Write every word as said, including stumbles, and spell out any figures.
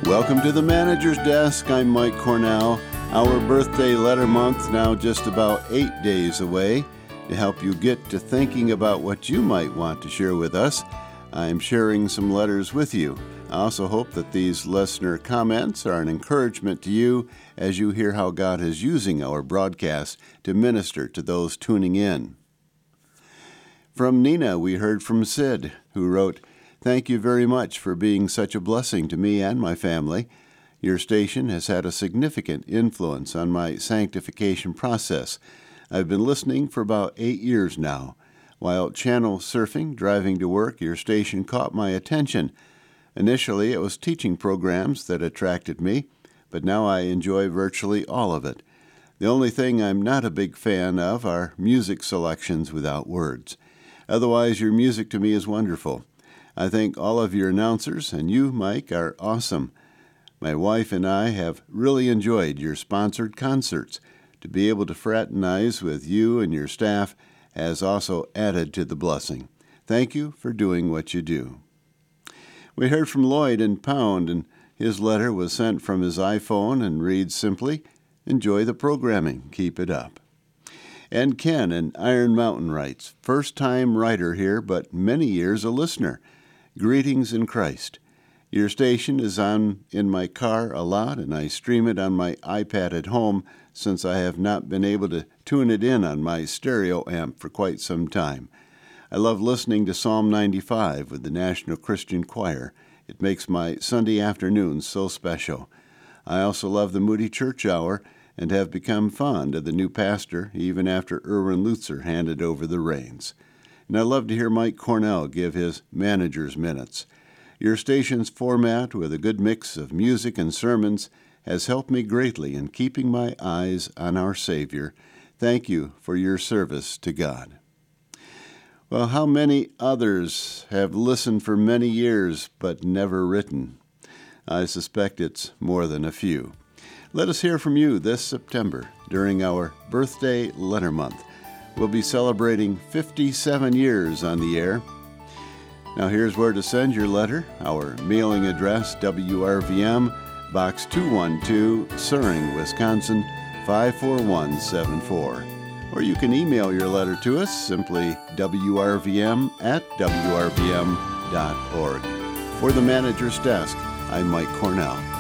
Welcome to the Manager's Desk. I'm Mike Cornell. Our birthday letter month now just about eight days away. To help you get to thinking about what you might want to share with us, I'm sharing some letters with you. I also hope that these listener comments are an encouragement to you as you hear how God is using our broadcast to minister to those tuning in. From Nina, we heard from Sid, who wrote, "Thank you very much for being such a blessing to me and my family. Your station has had a significant influence on my sanctification process. I've been listening for about eight years now. While channel surfing, driving to work, your station caught my attention. Initially, it was teaching programs that attracted me, but now I enjoy virtually all of it. The only thing I'm not a big fan of are music selections without words. Otherwise, your music to me is wonderful. I think all of your announcers and you, Mike, are awesome. My wife and I have really enjoyed your sponsored concerts. To be able to fraternize with you and your staff has also added to the blessing. Thank you for doing what you do." We heard from Lloyd in Pound, and his letter was sent from his iPhone and reads simply, "Enjoy the programming. Keep it up." And Ken in Iron Mountain writes, "First-time writer here, but many years a listener. Greetings in Christ. Your station is on in my car a lot, and I stream it on my iPad at home since I have not been able to tune it in on my stereo amp for quite some time. I love listening to Psalm ninety-five with the National Christian Choir. It makes my Sunday afternoons so special. I also love the Moody Church Hour and have become fond of the new pastor even after Erwin Lutzer handed over the reins. And I love to hear Mike Cornell give his Manager's Minutes. Your station's format with a good mix of music and sermons has helped me greatly in keeping my eyes on our Savior. Thank you for your service to God." Well, how many others have listened for many years but never written? I suspect it's more than a few. Let us hear from you this September during our birthday letter month. We'll be celebrating fifty-seven years on the air. Now here's where to send your letter. Our mailing address, W R V M, Box two one two, Suring, Wisconsin, five four one seven four. Or you can email your letter to us, simply W R V M at W R V M dot org. For the Manager's Desk, I'm Mike Cornell.